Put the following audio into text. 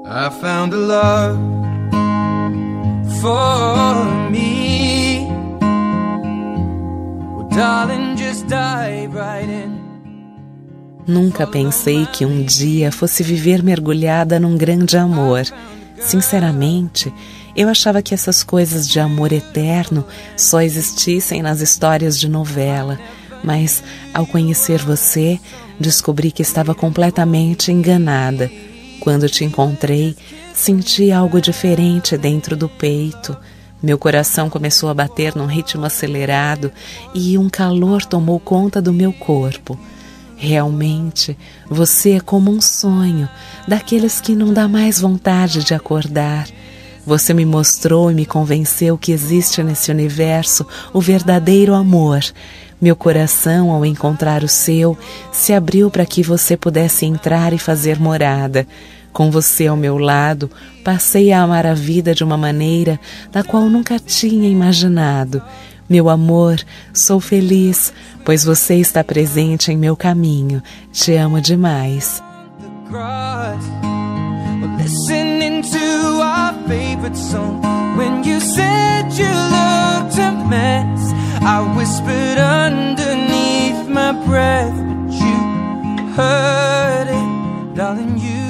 I found a love for me. Well, darling, just dive right in. Nunca pensei que um dia fosse viver mergulhada num grande amor. Sinceramente, eu achava que essas coisas de amor eterno só existissem nas histórias de novela, mas ao conhecer você, descobri que estava completamente enganada. Quando te encontrei, senti algo diferente dentro do peito. Meu coração começou a bater num ritmo acelerado e um calor tomou conta do meu corpo. Realmente, você é como um sonho, daqueles que não dá mais vontade de acordar. Você me mostrou e me convenceu que existe nesse universo o verdadeiro amor. Meu coração, ao encontrar o seu, se abriu para que você pudesse entrar e fazer morada. Com você ao meu lado, passei a amar a vida de uma maneira da qual nunca tinha imaginado. Meu amor, sou feliz, pois você está presente em meu caminho. Te amo demais. Listening to our favorite song. When you said you looked a mess, I whispered underneath my breath, but you heard it, darling, you